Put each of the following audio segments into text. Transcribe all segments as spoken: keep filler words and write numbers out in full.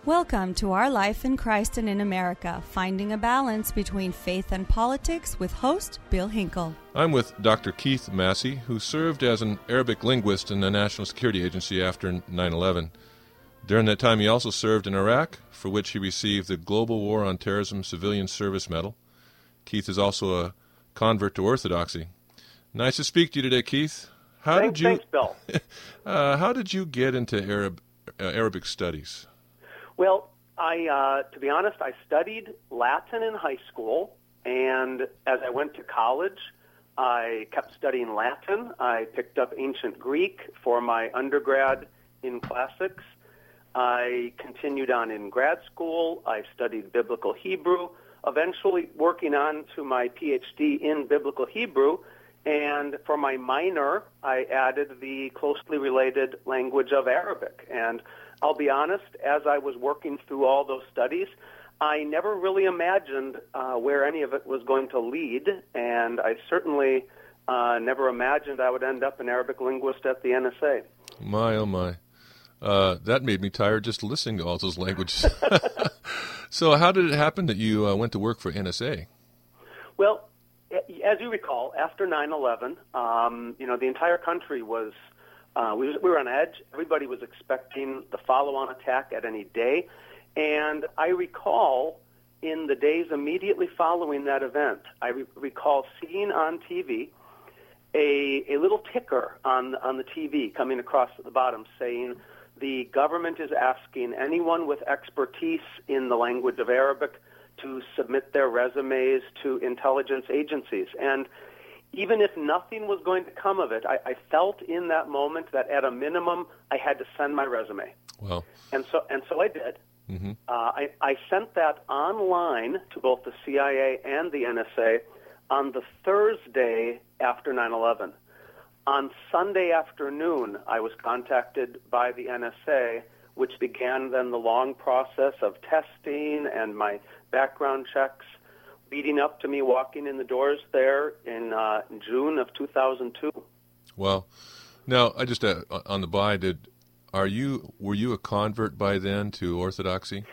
Welcome to Our Life in Christ and in America, finding a balance between faith and politics with host Bill Hinkle. I'm with Doctor Keith Massey, who served as an Arabic linguist in the National Security Agency after nine eleven. During that time, he also served in Iraq, for which he received the Global War on Terrorism Civilian Service Medal. Keith is also a convert to Orthodoxy. Nice to speak to you today, Keith. How thanks, did you? Thanks, Bill. uh, how did you get into Arab uh, Arabic studies? Well, I, uh, to be honest, I studied Latin in high school, and as I went to college, I kept studying Latin. I picked up ancient Greek for my undergrad in classics. I continued on in grad school. I studied biblical Hebrew, eventually working on to my P H D in biblical Hebrew. And for my minor, I added the closely related language of Arabic. And I'll be honest, as I was working through all those studies, I never really imagined uh, where any of it was going to lead, and I certainly uh, never imagined I would end up an Arabic linguist at the N S A. My, oh my. Uh, that made me tired just listening to all those languages. So how did it happen that you uh, went to work for N S A? Well, as you recall, after nine eleven, um, you know, the entire country was, uh, we, was, we were on edge. Everybody was expecting the follow-on attack at any day. And I recall in the days immediately following that event, I re- recall seeing on T V a, a little ticker on, on the T V coming across at the bottom saying, the government is asking anyone with expertise in the language of Arabic to submit their resumes to intelligence agencies. And even if nothing was going to come of it, I, I felt in that moment that at a minimum I had to send my resume. Well, and so and so I did. Mm-hmm. Uh, I, I sent that online to both the C I A and the N S A on the Thursday after nine eleven. On Sunday afternoon, I was contacted by the N S A, which began then the long process of testing and my background checks, leading up to me walking in the doors there in uh, June of two thousand two. Well, now I just uh, on the by did. Are you were you a convert by then to Orthodoxy?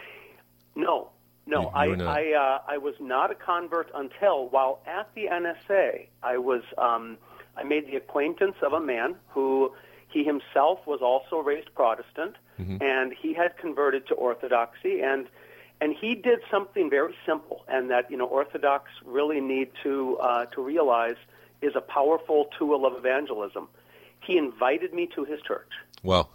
No, no, you, I you I, uh, I was not a convert until while at the N S A, I was um, I made the acquaintance of a man who he himself was also raised Protestant, mm-hmm. and he had converted to Orthodoxy, and and he did something very simple, and that you know Orthodox really need to uh, to realize is a powerful tool of evangelism. He invited me to his church. Wow.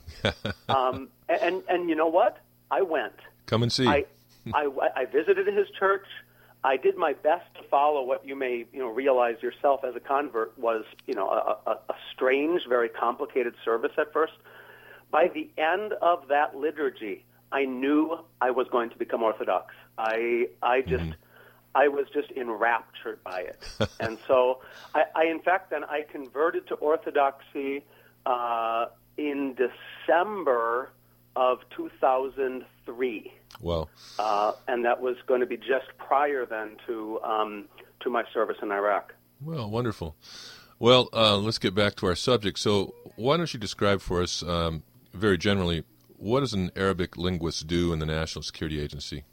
um, and, and you know what? I went. Come and see. I, I, I visited his church. I did my best to follow what you may you know realize yourself as a convert was you know a, a, a strange, very complicated service at first. By the end of that liturgy, I knew I was going to become Orthodox. I I just mm-hmm. I was just enraptured by it, and so I, I in fact then I converted to Orthodoxy uh, in December of two thousand three. Wow! Uh, and that was going to be just prior then to um, to my service in Iraq. Well, wonderful. Well, uh, let's get back to our subject. So, why don't you describe for us, um, very generally, what does an Arabic linguist do in the National Security Agency?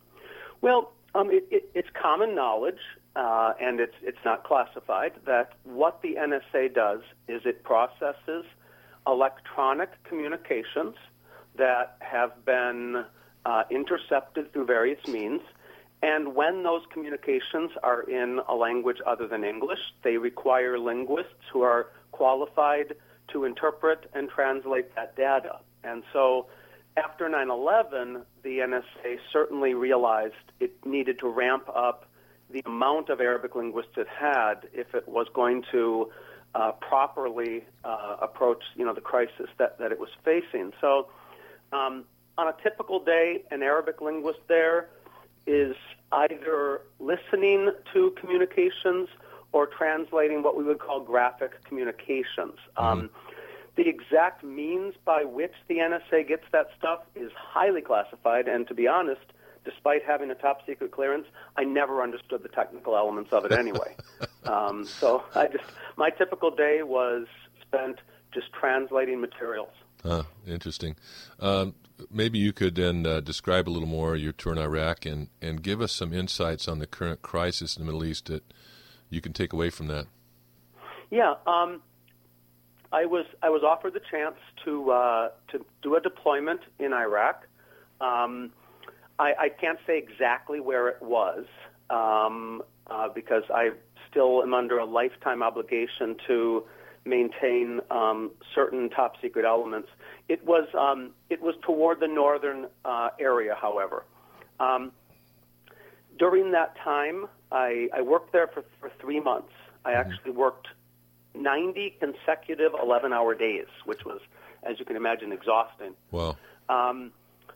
Well, um, it, it, it's common knowledge, uh, and it's it's not classified, that what the N S A does is it processes electronic communications that have been uh, intercepted through various means, and when those communications are in a language other than English, they require linguists who are qualified to interpret and translate that data. And so after nine eleven, the N S A certainly realized it needed to ramp up the amount of Arabic linguists it had if it was going to uh, properly uh, approach, you know, the crisis that, that it was facing. So um, on a typical day, an Arabic linguist there is either listening to communications or translating what we would call graphic communications. Mm-hmm. Um, the exact means by which the N S A gets that stuff is highly classified, and to be honest, despite having a top-secret clearance, I never understood the technical elements of it anyway. um, so I just my typical day was spent just translating materials. Huh, interesting. Um, maybe you could then uh, describe a little more your tour in Iraq and, and give us some insights on the current crisis in the Middle East that you can take away from that. Yeah, um, I was I was offered the chance to uh, to do a deployment in Iraq. Um, I, I can't say exactly where it was um, uh, because I still am under a lifetime obligation to maintain um, certain top secret elements. It was um, it was toward the northern uh, area, however. Um, during that time, I, I worked there for, for three months. I actually worked ninety consecutive eleven-hour days, which was, as you can imagine, exhausting. Wow. Um,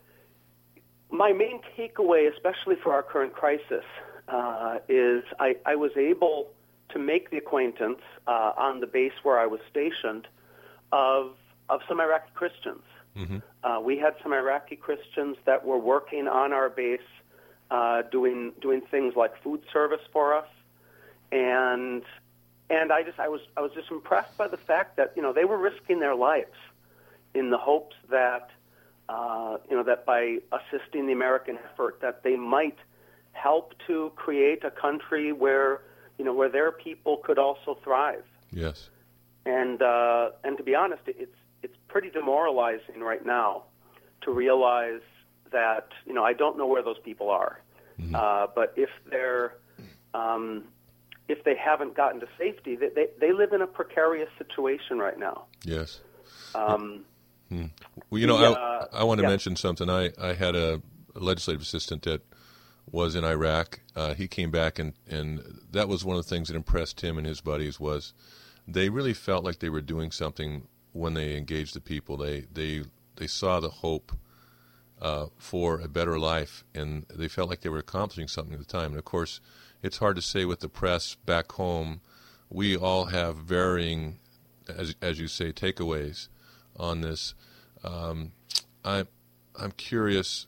my main takeaway, especially for our current crisis, uh, is I, I was able to make the acquaintance uh, on the base where I was stationed of of some Iraqi Christians. Mm-hmm. Uh, we had some Iraqi Christians that were working on our base, uh, doing doing things like food service for us, and and I just I was I was just impressed by the fact that you know they were risking their lives in the hopes that uh, you know that by assisting the American effort that they might help to create a country where you know where their people could also thrive. Yes. And uh, and to be honest, it's it's pretty demoralizing right now to realize that you know I don't know where those people are, mm-hmm. uh, but if they're um, if they haven't gotten to safety, they, they they live in a precarious situation right now. Yes. Um, hmm. Well, you know, the, I uh, I want to yeah. mention something. I I had a, a legislative assistant that was in Iraq. Uh, he came back, and and that was one of the things that impressed him and his buddies was they really felt like they were doing something when they engaged the people. They they they saw the hope uh, for a better life, and they felt like they were accomplishing something at the time. And of course, it's hard to say with the press back home. We all have varying, as as you say, takeaways on this. Um, I I'm curious.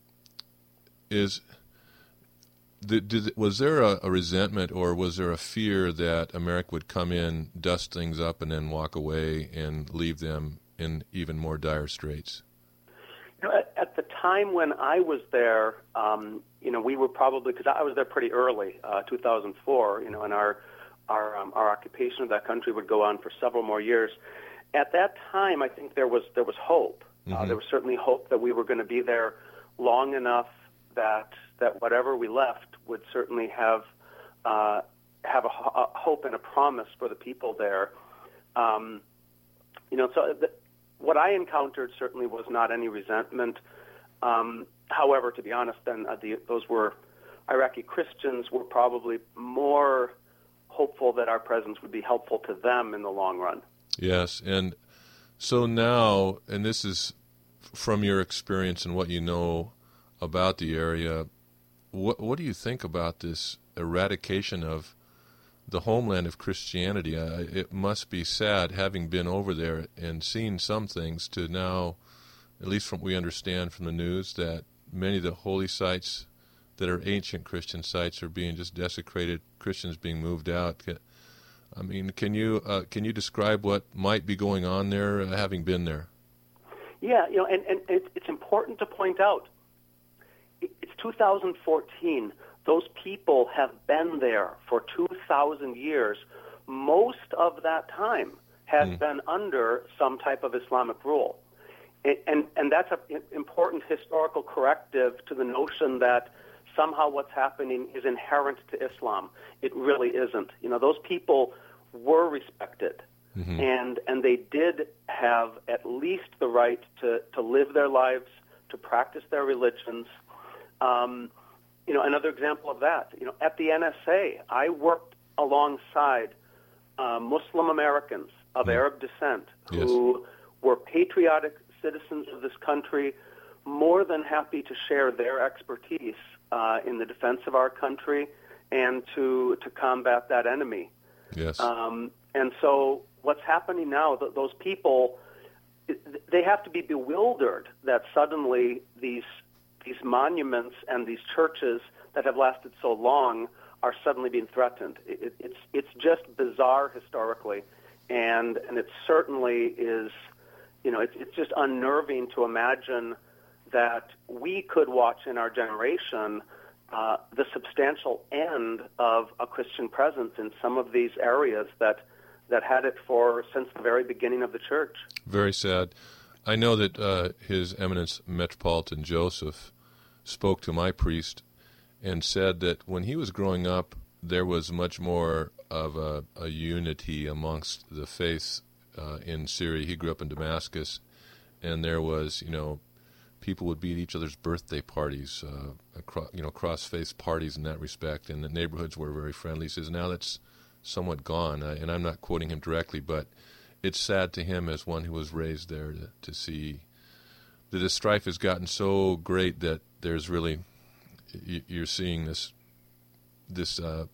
Is Did, did, was there a, a resentment or was there a fear that America would come in, dust things up, and then walk away and leave them in even more dire straits? You know, at, at the time when I was there, um, you know, we were probably because I was there pretty early, uh, two thousand four. You know, and our our um, our occupation of that country would go on for several more years. At that time, I think there was there was hope. Uh, Mm-hmm. there was certainly hope that we were going to be there long enough that that whatever we left would certainly have uh, have a, a hope and a promise for the people there. Um, you know, so the, what I encountered certainly was not any resentment. Um, however, to be honest, then uh, the, those were Iraqi Christians were probably more hopeful that our presence would be helpful to them in the long run. Yes, and so now, and this is from your experience and what you know about the area, what what do you think about this eradication of the homeland of Christianity? Uh, it must be sad, having been over there and seen some things, to now, at least from what we understand from the news, that many of the holy sites that are ancient Christian sites are being just desecrated, Christians being moved out. I mean, can you uh, can you describe what might be going on there, uh, having been there? Yeah, you know, and, and it's important to point out, it's two thousand fourteen. Those people have been there for two thousand years. Most of that time has mm. been under some type of Islamic rule. And, and, and that's an important historical corrective to the notion that somehow what's happening is inherent to Islam. It really isn't. You know, those people were respected. Mm-hmm. And and they did have at least the right to, to live their lives, to practice their religions. Um, you know, another example of that, you know, at the N S A, I worked alongside uh, Muslim Americans of mm-hmm. Arab descent who yes. were patriotic citizens of this country, more than happy to share their expertise uh, in the defense of our country and to to combat that enemy. Yes. Um, and so what's happening now, th- those people, they have to be bewildered that suddenly these these monuments and these churches that have lasted so long are suddenly being threatened. It, it, it's it's just bizarre historically, and and it certainly is you know, it's, it's just unnerving to imagine that we could watch in our generation uh, the substantial end of a Christian presence in some of these areas that that had it for since the very beginning of the church. Very sad. I know that uh, His Eminence Metropolitan Joseph spoke to my priest and said that when he was growing up, there was much more of a, a unity amongst the faiths uh, in Syria. He grew up in Damascus, and there was, you know, people would be at each other's birthday parties, uh, across, you know, cross-faith parties in that respect, and the neighborhoods were very friendly. He says, now that's somewhat gone, uh, and I'm not quoting him directly, but it's sad to him as one who was raised there to, to see that the strife has gotten so great that there's really, you're seeing this, this uh,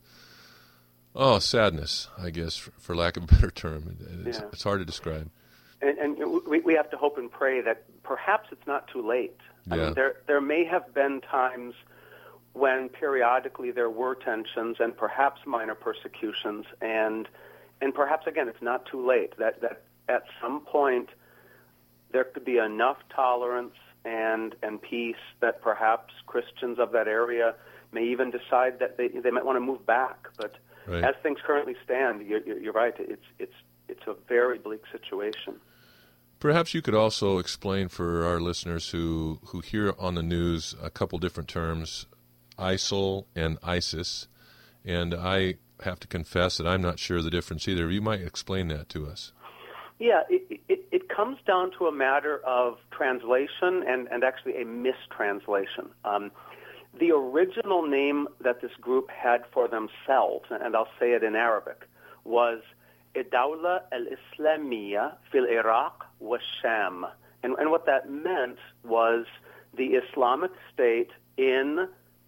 oh, sadness, I guess, for, for lack of a better term. It's, yeah. it's hard to describe. And, and we, we have to hope and pray that perhaps it's not too late. Yeah. I mean, there, there may have been times when periodically there were tensions and perhaps minor persecutions, and and perhaps, again, it's not too late, that, that at some point there could be enough tolerance and, and peace that perhaps Christians of that area may even decide that they, they might want to move back. But right. as things currently stand, you're, you're right, it's, it's, it's a very bleak situation. Perhaps you could also explain for our listeners who, who hear on the news a couple different terms, I S I L and ISIS, and I have to confess that I'm not sure the difference either. You might explain that to us. Yeah, it, it, it comes down to a matter of translation and, and actually a mistranslation. Um, the original name that this group had for themselves, and I'll say it in Arabic, was Ad-Dawla al-Islamiyya fil Iraq wa Sham. And, and what that meant was the Islamic State in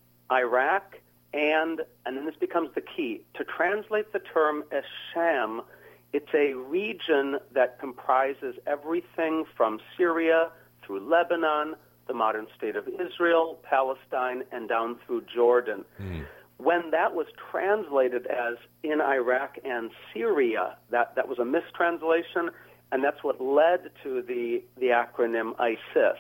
Iraq, and and then this becomes the key. To translate the term as Sham, it's a region that comprises everything from Syria through Lebanon, the modern state of Israel, Palestine, and down through Jordan. Mm. When that was translated as in Iraq and Syria, that, that was a mistranslation, and that's what led to the, the acronym ISIS.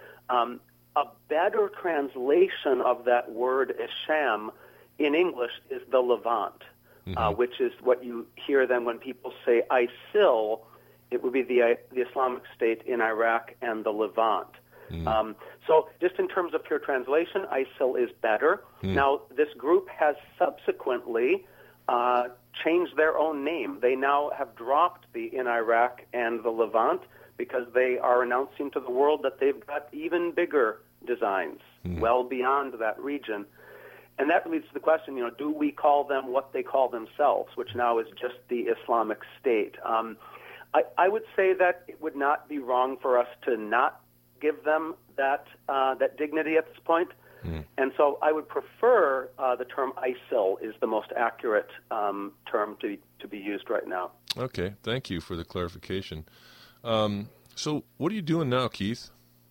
Um, A better translation of that word Isham in English is the Levant, mm-hmm. uh, which is what you hear then when people say ISIL. It would be the, uh, the Islamic State in Iraq and the Levant. Mm. Um, so just in terms of pure translation, ISIL is better. Mm. Now, this group has subsequently uh, changed their own name. They now have dropped the in Iraq and the Levant, because they are announcing to the world that they've got even bigger designs, mm. well beyond that region. And that leads to the question, you know, do we call them what they call themselves, which now is just the Islamic State? Um, I, I would say that it would not be wrong for us to not give them that uh, that dignity at this point. Mm. And so I would prefer uh, the term ISIL is the most accurate um, term to, to be used right now. Okay, thank you for the clarification. Um, so what are you doing now, Keith?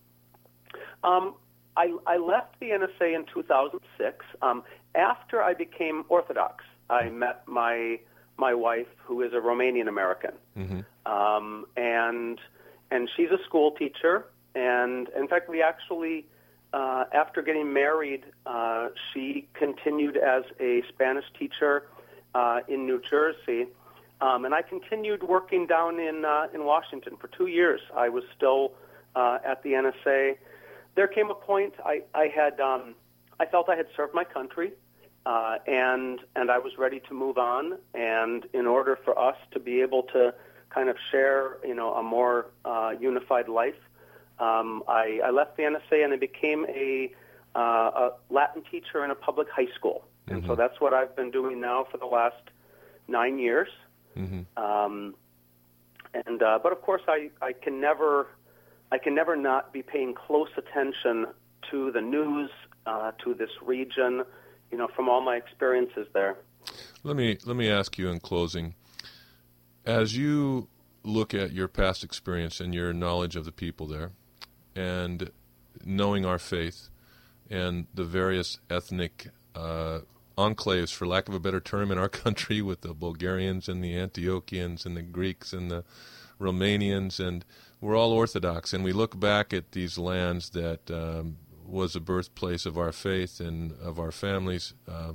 Um, I, I left the N S A in two thousand six. Um, after I became Orthodox, I met my my wife, who is a Romanian American, mm-hmm. um, and and she's a school teacher. And in fact, we actually, uh, after getting married, uh, she continued as a Spanish teacher uh, in New Jersey. Um, and I continued working down in uh, in Washington for two years. I was still uh, at the N S A. There came a point I, I had um, I felt I had served my country, uh, and and I was ready to move on. And in order for us to be able to kind of share, you know, a more uh, unified life, um, I, I left the N S A and I became a, uh, a Latin teacher in a public high school. Mm-hmm. And so that's what I've been doing now for the last nine years. Mm-hmm. Um, and uh, but of course, I, I can never I can never not be paying close attention to the news, uh, to this region, you know, from all my experiences there. Let me let me ask you in closing, as you look at your past experience and your knowledge of the people there, and knowing our faith and the various ethnic uh, enclaves, for lack of a better term, in our country, with the Bulgarians and the Antiochians and the Greeks and the Romanians and we're all Orthodox, and we look back at these lands that um, was the birthplace of our faith and of our families. Um,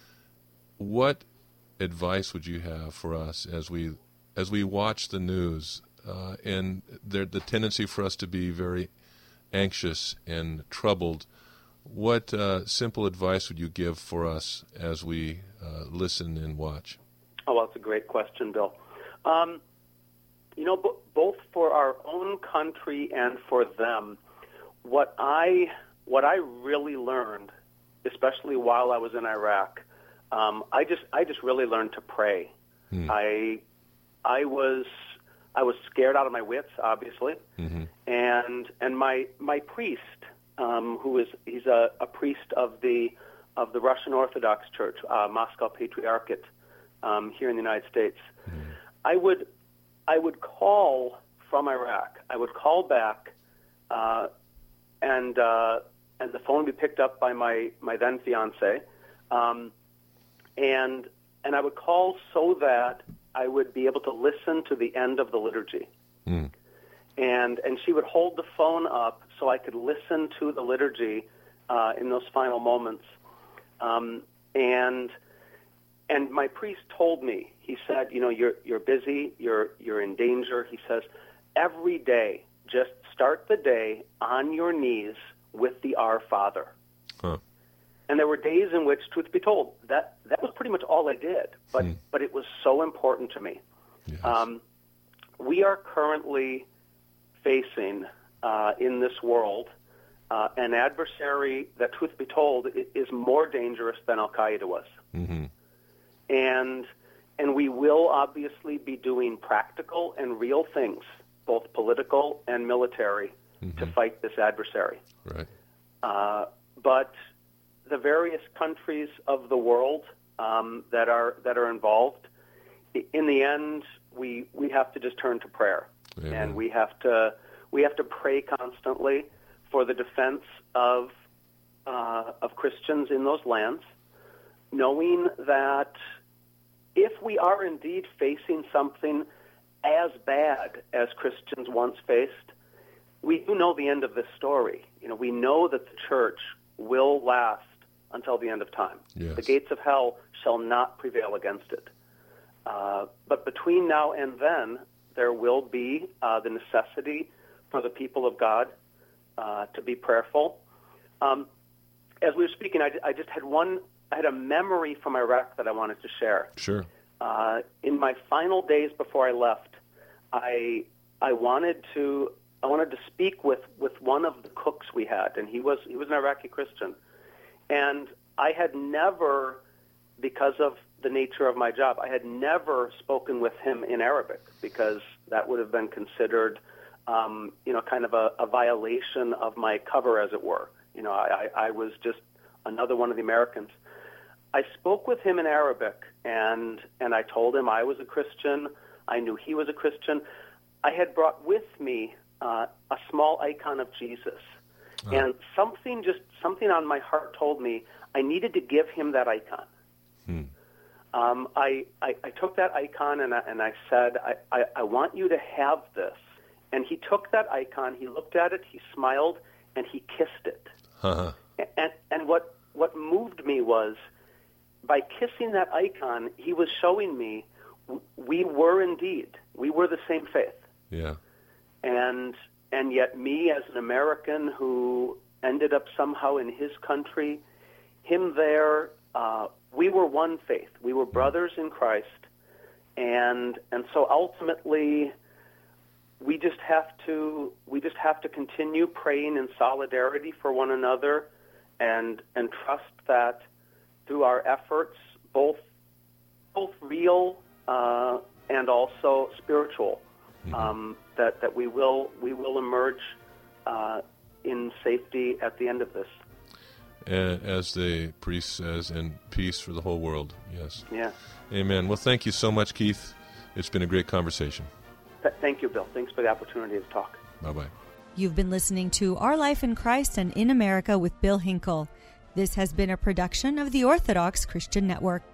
what advice would you have for us as we as we watch the news uh, and there, the tendency for us to be very anxious and troubled? What uh, simple advice would you give for us as we uh, listen and watch? Oh, well, that's a great question, Bill. Um, you know, b- both for our own country and for them, what I what I really learned, especially while I was in Iraq, um, I just I just really learned to pray. Hmm. I I was I was scared out of my wits, obviously, mm-hmm. and and my my priest, um, who is he's a, a priest of the of the Russian Orthodox Church, uh, Moscow Patriarchate, um, here in the United States. Mm-hmm. I would I would call from Iraq. I would call back, uh, and uh, and the phone would be picked up by my my then fiance, um, and and I would call so that I would be able to listen to the end of the liturgy. Mm. And and she would hold the phone up so I could listen to the liturgy uh, in those final moments. Um, and and my priest told me, he said, you know, you're you're busy, you're you're in danger. He says, every day, just start the day on your knees with the Our Father. Huh. And there were days in which, truth be told, that, that was pretty much all I did, but hmm. but it was so important to me. Yes. Um, we are currently facing uh, in this world uh, an adversary that, truth be told, is more dangerous than Al-Qaeda was. Mm-hmm. And and we will obviously be doing practical and real things, both political and military, mm-hmm. to fight this adversary. Right. Uh, but the various countries of the world um, that are that are involved, in the end, we we have to just turn to prayer, Amen. and we have to we have to pray constantly for the defense of uh, of Christians in those lands, knowing that if we are indeed facing something as bad as Christians once faced, we do know the end of this story. You know, we know that the church will last until the end of time. Yes. The gates of hell shall not prevail against it. Uh, but between now and then, there will be uh, the necessity for the people of God uh, to be prayerful. Um, as we were speaking, I, I just had one, I had a memory from Iraq that I wanted to share. Sure. Uh, in my final days before I left, I I wanted to I wanted to speak with, with one of the cooks we had, and he was he was an Iraqi Christian. And I had never, because of the nature of my job, I had never spoken with him in Arabic because that would have been considered, um, you know, kind of a, a violation of my cover, as it were. You know, I, I was just another one of the Americans. I spoke with him in Arabic, and and I told him I was a Christian. I knew he was a Christian. I had brought with me uh, a small icon of Jesus. Oh. And something just something on my heart told me I needed to give him that icon. Hmm. Um, I, I I took that icon and I, and I said, I, I, I want you to have this. And he took that icon, he looked at it, he smiled, and he kissed it. Uh-huh. And and what what moved me was, by kissing that icon, he was showing me we were indeed, we were the same faith. Yeah. And and yet me as an American who ended up somehow in his country, him there, uh, we were one faith. We were brothers in Christ. And and so ultimately we just have to we just have to continue praying in solidarity for one another and and trust that through our efforts, both both real uh, and also spiritual, mm-hmm. um, that that we will we will emerge uh, in safety at the end of this. And as the priest says, and peace for the whole world. Yes. Yeah. Amen. Well, thank you so much, Keith. It's been a great conversation. Th- thank you, Bill. Thanks for the opportunity to talk. Bye-bye. You've been listening to Our Life in Christ and in America with Bill Hinkle. This has been a production of the Orthodox Christian Network.